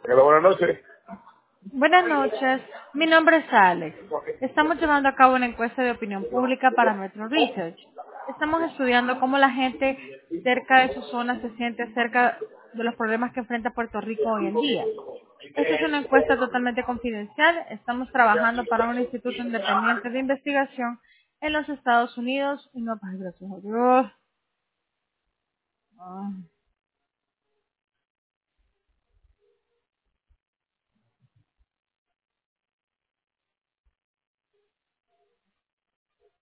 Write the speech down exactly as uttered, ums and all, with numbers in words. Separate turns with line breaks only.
Hola, buenas noches.
Buenas noches, mi nombre es Alex. Estamos llevando a cabo una encuesta de opinión pública para Metro Research. Estamos estudiando cómo la gente cerca de su zona se siente acerca de los problemas que enfrenta Puerto Rico hoy en día. Esta es una encuesta totalmente confidencial. Estamos trabajando para un instituto independiente de investigación en los Estados Unidos y no, pues, gracias a Dios. Ah.